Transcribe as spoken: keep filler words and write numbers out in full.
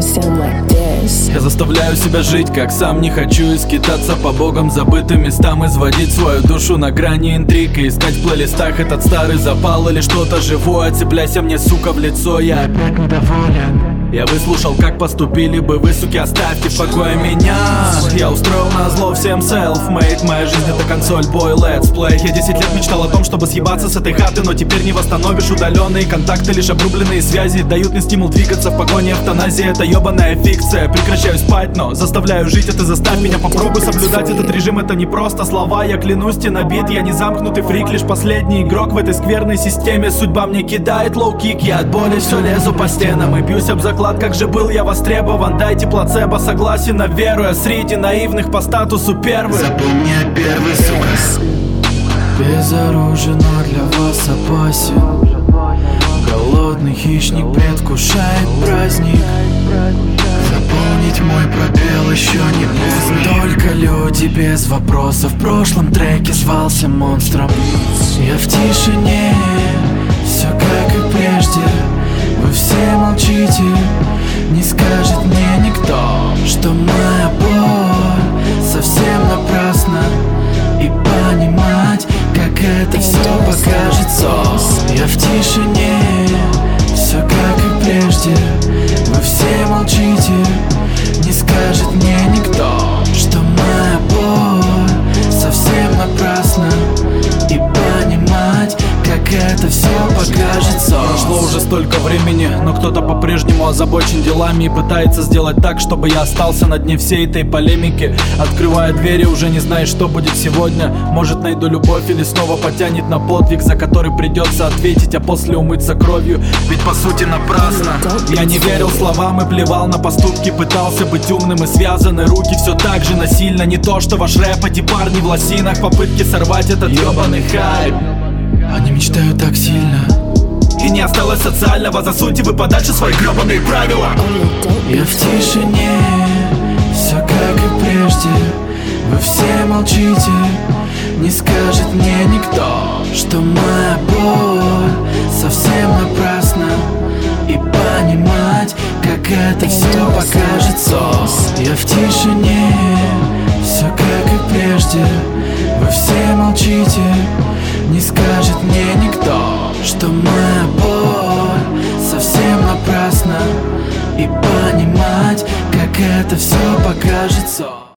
sound like this. Я заставляю себя жить, как сам не хочу, и скитаться по богам забытым местам, изводить свою душу на грани интриг и искать в плейлистах этот старый запал или что-то живое. Цепляйся мне, сука, в лицо, я опять недоволен. Я выслушал, как поступили бы вы, суки, оставьте в покое меня. Я устроил назло всем self-made. Моя жизнь это консоль, бой, let's play. Я десять лет мечтал о том, чтобы съебаться с этой хаты, но теперь не восстановишь удаленные контакты. Лишь обрубленные связи дают мне стимул двигаться в погоне эвтаназии. Это ебаная фикция. Прекращаю спать, но заставляю жить. Это заставь меня, попробуй соблюдать этот режим. Это не просто слова, я клянусь, те набит. Я не замкнутый фрик, лишь последний игрок в этой скверной системе. Судьба мне кидает лоу-кик, я от боли все лезу по стенам и бьюсь об заклад. Как же был я востребован, дайте плацебо, согласен на веру. Я среди наивных по статусу первый. Запомни, я первый, сука. Безоружен, но для вас опасен. Голодный хищник предвкушает праздник. Заполнить мой пробел еще не поздно. Только люди без вопросов. В прошлом треке звался монстром. Я в тишине, все как и прежде. Вы все молчите, не скажет мне никто, что моя боль совсем напрасна. И понимать, как это все покажет сон. Я в тишине, все как и прежде. Вы все молчите, не скажет мне никто, что моя боль совсем напрасна. И понимать, как это все покажет сон. Прошло уже столько времени, но кто-то по-прежнему озабочен делами и пытается сделать так, чтобы я остался на дне всей этой полемики. Открывая двери, уже не знаешь, что будет сегодня. Может, найду любовь или снова потянет на подвиг, за который придется ответить, а после умыться кровью. Ведь по сути напрасно. Я не верил словам и плевал на поступки. Пытался быть умным и связаны руки все так же насильно. Не то, что ваш рэп, эти парни в лосинах. Попытки сорвать этот ебаный хайп. Они мечтают так сильно, и не осталось социального. Засуньте вы подальше свои гребаные правила. Я в тишине, все как и прежде. Вы все молчите, не скажет мне никто, что моя боль совсем напрасна. И понимать, как это все покажет сон. Я в тишине, все как и прежде. Вы все молчите, не скажет мне никто, что моя боль совсем напрасна. И понимать, как это все покажет сон.